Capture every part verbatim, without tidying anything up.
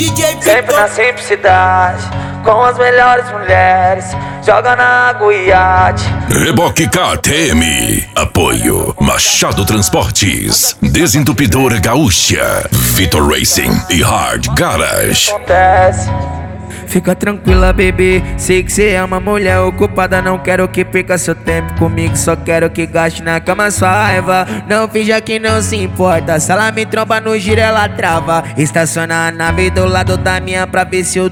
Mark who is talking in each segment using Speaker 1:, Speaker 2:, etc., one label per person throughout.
Speaker 1: D J
Speaker 2: Sempre na simplicidade, com as melhores mulheres, joga na água e iate.
Speaker 3: Reboque K T M. Apoio Machado Transportes, Desentupidora Gaúcha, Vitor Racing e Hard Garage.
Speaker 2: Acontece.
Speaker 4: Fica tranquila, bebê, sei que cê é uma mulher ocupada. Não quero que perca seu tempo comigo, só quero que gaste na cama sua raiva. Não finja que não se importa, se ela me tromba no giro ela trava. Estaciona a nave do lado da minha pra ver se eu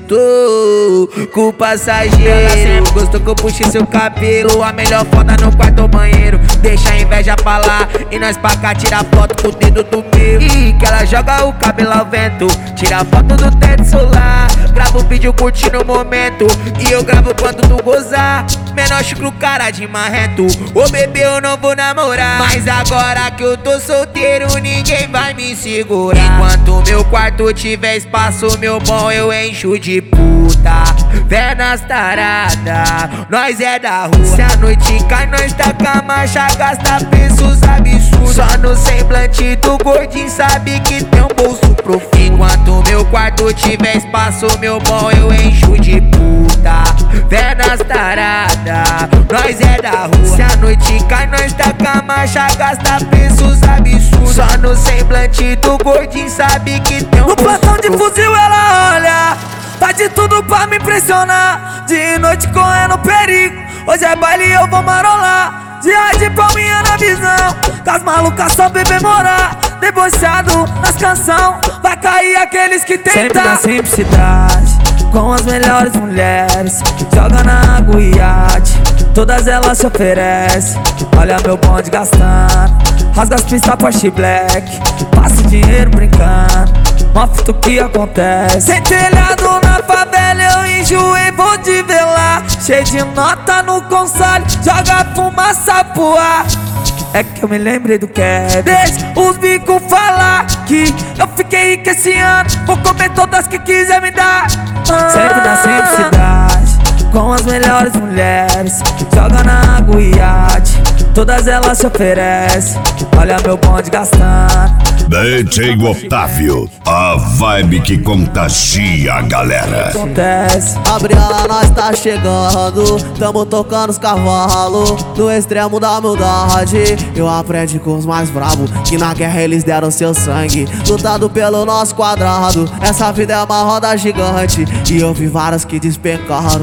Speaker 4: tô com o passageiro. Ela sempre gostou que eu puxe seu cabelo, a melhor foda no quarto ou banheiro. Deixa a inveja pra lá e nós pra cá tira foto com o dedo do meu. E que ela joga o cabelo ao vento, tira foto do teto solar. Grava o vídeo curtindo o momento e eu gravo quando tu gozar. Menor chucro, cara de marrento. Ô bebê, eu não vou namorar, mas agora que eu tô solteiro ninguém vai me segurar. Enquanto meu quarto tiver espaço, meu bom, eu encho de puta. Pernas tarada, nós é da rua. Se a noite cai, nós taca marcha, gasta preços absurdos. Só no semblante do gordinho sabe que tem um bolso profundo. Enquanto meu quarto tiver espaço, meu bom, eu encho de puta. Pernas tarada, nós é da rua. Se a noite cai, nós taca marcha, gasta preços absurdos. Só no semblante do gordinho sabe que tem um
Speaker 5: no
Speaker 4: bolso
Speaker 5: plantão de
Speaker 4: profundo.
Speaker 5: fuzil ela olha, tá de tudo pra me impressionar. De noite correndo perigo, hoje é baile eu vou marolar. Dia de palminha na visão, com as malucas só bebê morar. Debochado nas canção, vai cair aqueles que tentam. Sempre na simplicidade, com as melhores mulheres, joga na água e iate. Todas elas se oferecem, olha meu bonde gastando. Rasga as pistas Porsche Black, passa o dinheiro brincando. Mostra o que acontece. Sem telhado na favela eu enjoei, vou te ver lá. Cheio de nota no console, joga fumaça pro ar. É que eu me lembrei do que é. Deixa os bicos falar que eu fiquei rico esse ano, vou comer todas que quiser me dar. ah. Sempre na simplicidade, com as melhores mulheres, joga na água e iate. Todas elas se oferecem, olha meu bonde gastando.
Speaker 3: D J Otávio, a vibe que contagia a galera.
Speaker 5: Acontece.
Speaker 1: Gabriela, nós tá chegando, tamo tocando os cavalos, no extremo da humildade. Eu aprendi com os mais bravos, que na guerra eles deram seu sangue, lutado pelo nosso quadrado. Essa vida é uma roda gigante, e eu vi várias que despencaram.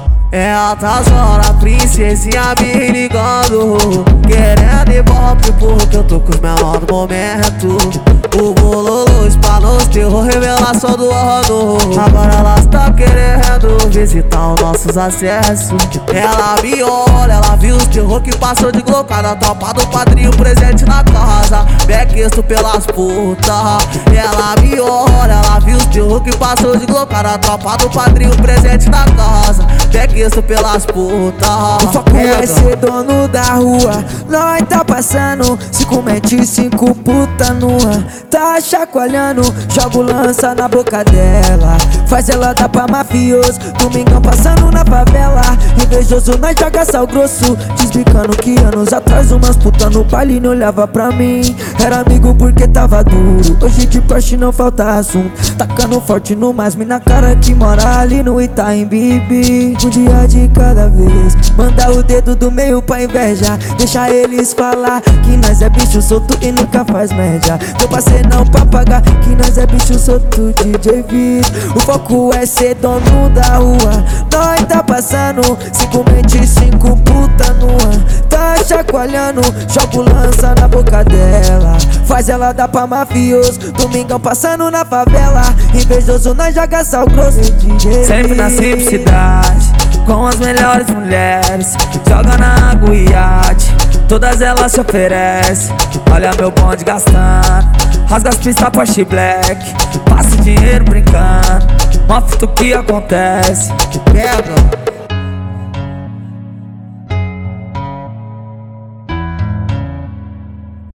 Speaker 1: É altas horas, princesinha me ligando, querendo ibope porque eu tô com os menores do momento. O bololô espalhou os terror, revelação do ano. Agora elas tão querendo visitar os nossos acessos. Ela me olha, ela viu os terror que passou de glocada. Tropa do padrinho presente na casa, bequesto pelas putas. Ela me olha, ela viu os terror que passou de glocada. Tropa do padrinho presente na casa, bequesto pelas putas.
Speaker 5: O foco é ser dono da rua, nós tá passando cinco mente e cinco puta nua. Tá chacoalhando, jogo lança na boca dela, faz ela dar pra mafioso. Domingão passando na favela, invejoso nós joga sal grosso. Desbicando que anos atrás umas puta no baile não olhava pra mim. Era amigo porque tava duro, hoje de Porsche não falta assunto. Tacando forte no mais mina cara que mora ali no Itaim Bibi. Um dia de cada vez, manda o dedo do meio pra inveja, deixa eles falar que nós é bicho solto e nunca faz média. Tô passei não pra pagar, que nós é bicho solto, D J Vitor. O foco é ser dono da rua, nós tá passando cinco mente e cinco puta nua. Tá chacoalhando, jogo lança na boca dela, faz ela dar pra mafioso. Domingão passando na favela, invejoso nós joga sal grosso, D J. Sempre na simplicidade, com as melhores mulheres, joga na água e iate. Todas elas se oferecem, olha meu bonde gastando. Rasga as pistas Porsche Black, passa o dinheiro brincando. Mostra o que acontece.
Speaker 1: Pega.